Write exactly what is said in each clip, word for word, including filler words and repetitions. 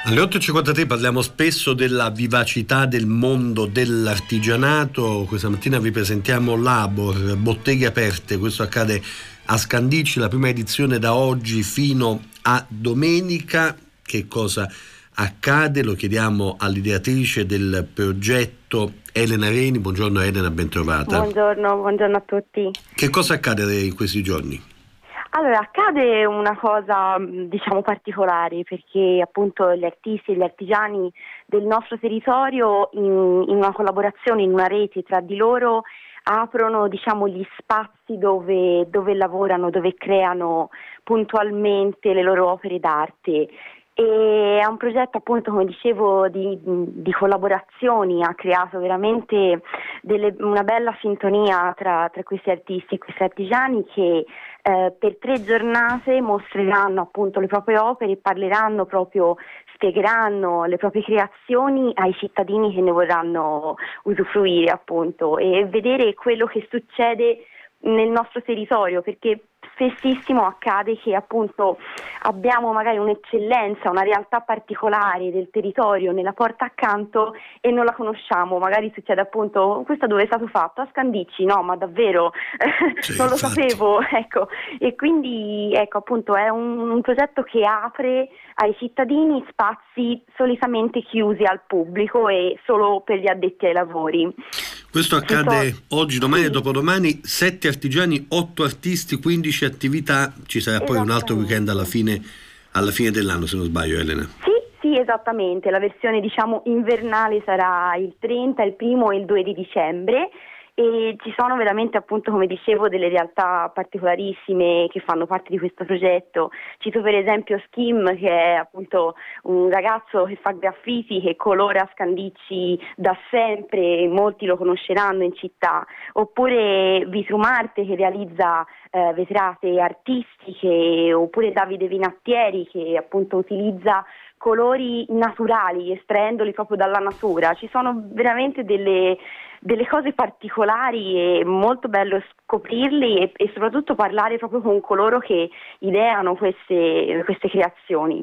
Alle otto e cinquantatré parliamo spesso della vivacità del mondo dell'artigianato. Questa mattina vi presentiamo Labor, botteghe aperte. Questo accade a Scandicci, la prima edizione da oggi fino a domenica. Che cosa accade? Lo chiediamo all'ideatrice del progetto, Elena Reni. Buongiorno Elena, ben trovata. Buongiorno, buongiorno a tutti. Che cosa accade in questi giorni? Allora, accade una cosa diciamo particolare, perché appunto gli artisti e gli artigiani del nostro territorio in, in una collaborazione, in una rete tra di loro, aprono diciamo gli spazi dove, dove lavorano, dove creano puntualmente le loro opere d'arte. E è un progetto appunto, come dicevo, di, di collaborazioni, ha creato veramente delle, una bella sintonia tra, tra questi artisti e questi artigiani che eh, per tre giornate mostreranno appunto le proprie opere e parleranno proprio, spiegheranno le proprie creazioni ai cittadini che ne vorranno usufruire appunto e vedere quello che succede nel nostro territorio, perché spessissimo accade che appunto abbiamo magari un'eccellenza, una realtà particolare del territorio nella porta accanto e non la conosciamo. Magari succede appunto: questa dove è stato fatto? A Scandicci? No, ma davvero? Sì, non lo infatti. sapevo, ecco. E quindi ecco appunto è un, un progetto che apre ai cittadini spazi solitamente chiusi al pubblico e solo per gli addetti ai lavori. Questo accade so... oggi, domani sì. e dopodomani. Sette artigiani, otto artisti, quindici attività. Ci sarà poi un altro weekend alla fine, alla fine dell'anno, se non sbaglio, Elena. Sì, sì, esattamente. La versione diciamo invernale sarà il trenta, il primo e il due di dicembre. E ci sono veramente appunto, come dicevo, delle realtà particolarissime che fanno parte di questo progetto. Cito per esempio Skim, che è appunto un ragazzo che fa graffiti, che colora Scandicci da sempre, molti lo conosceranno in città. Oppure Vitrumarte, che realizza eh, vetrate artistiche, oppure Davide Vinattieri, che appunto utilizza colori naturali, estraendoli proprio dalla natura. Ci sono veramente delle delle cose particolari e molto bello scoprirli e, e soprattutto parlare proprio con coloro che ideano queste, queste creazioni.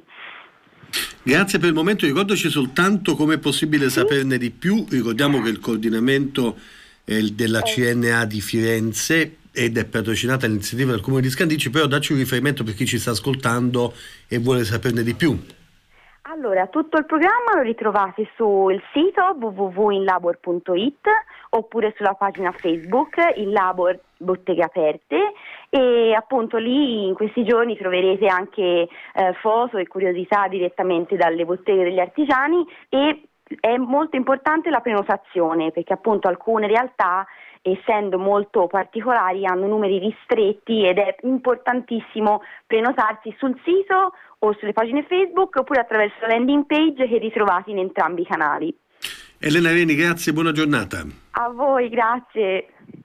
Grazie per il momento, ricordaci soltanto come è possibile Sì? saperne di più. Ricordiamo che il coordinamento è il della C N A di Firenze ed è patrocinata l'iniziativa del Comune di Scandicci, però dacci un riferimento per chi ci sta ascoltando e vuole saperne di più. Allora, tutto il programma lo ritrovate sul sito w w w punto inlabor punto i t oppure sulla pagina Facebook Il Labor Botteghe Aperte, e appunto lì in questi giorni troverete anche eh, foto e curiosità direttamente dalle botteghe degli artigiani. E è molto importante la prenotazione, perché appunto alcune realtà, essendo molto particolari, hanno numeri ristretti ed è importantissimo prenotarsi sul sito o sulle pagine Facebook oppure attraverso la landing page che ritrovate in entrambi i canali. Elena Reni, grazie, buona giornata. A voi, grazie.